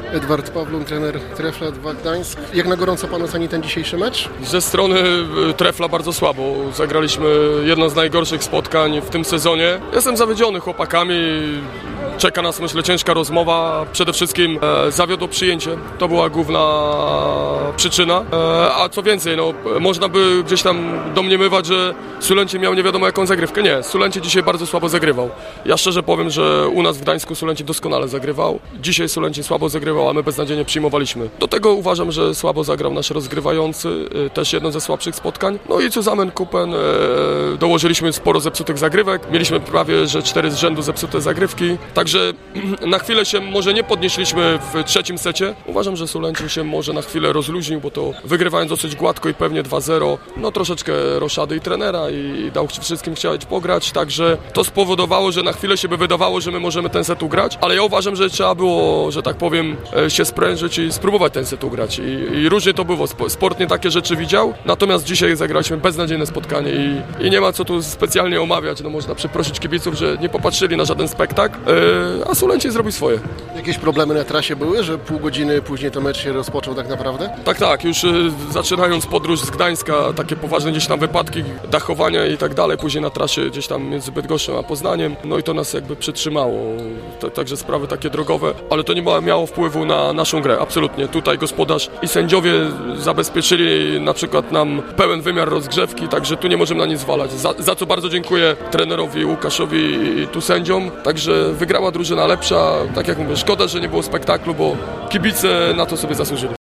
Edward Pawlun, trener Trefla 2 Gdańsk. Jak na gorąco Pan oceni ten dzisiejszy mecz? Ze strony Trefla bardzo słabo. Zagraliśmy jedno z najgorszych spotkań w tym sezonie. Jestem zawiedziony chłopakami. Czeka nas, myślę, ciężka rozmowa. Przede wszystkim zawiodło przyjęcie. To była główna przyczyna. A co więcej, można by gdzieś tam domniemywać, że Sulęcie miał nie wiadomo jaką zagrywkę. Nie, Sulęcie dzisiaj bardzo słabo zagrywał. Ja szczerze powiem, że u nas w Gdańsku Sulęcie doskonale zagrywał. Dzisiaj Sulęcie słabo zagrywał, a my beznadziejnie przyjmowaliśmy. Do tego uważam, że słabo zagrał nasz rozgrywający. Też jedno ze słabszych spotkań. No i Zusammen Kupen. Dołożyliśmy sporo zepsutych zagrywek. Mieliśmy prawie, że 4 z rzędu zepsute zagrywki. Także na chwilę się może nie podnieśliśmy w trzecim secie. Uważam, że Sulęcie się może na chwilę rozluźnił, bo to wygrywając dosyć gładko i pewnie 2-0, troszeczkę roszady i trenera i dał wszystkim chcieć pograć, także to spowodowało, że na chwilę się by wydawało, że my możemy ten set ugrać, ale ja uważam, że trzeba było, że tak powiem, się sprężyć i spróbować ten set ugrać i różnie to było. Sport nie takie rzeczy widział, natomiast dzisiaj zagraliśmy beznadziejne spotkanie i nie ma co tu specjalnie omawiać, można przeprosić kibiców, że nie popatrzyli na żaden spektakl, a Sulęcie zrobi swoje. Jakieś problemy na trasie były, że pół godziny później to mecz się rozpoczął tak naprawdę? Tak, już zaczynając podróż z Gdańska, takie poważne gdzieś tam wypadki, dachowania i tak dalej, później na trasie gdzieś tam między Bydgoszczą a Poznaniem, i to nas jakby przytrzymało, także sprawy takie drogowe, ale to nie miało wpływu na naszą grę, absolutnie. Tutaj gospodarz i sędziowie zabezpieczyli na przykład nam pełen wymiar rozgrzewki, także tu nie możemy na nic zwalać, za co bardzo dziękuję trenerowi Łukaszowi i tu sędziom, także wygrała drużyna lepsza, tak jak mówię, szkoda, że nie było spektaklu, bo kibice na to sobie zasłużyli.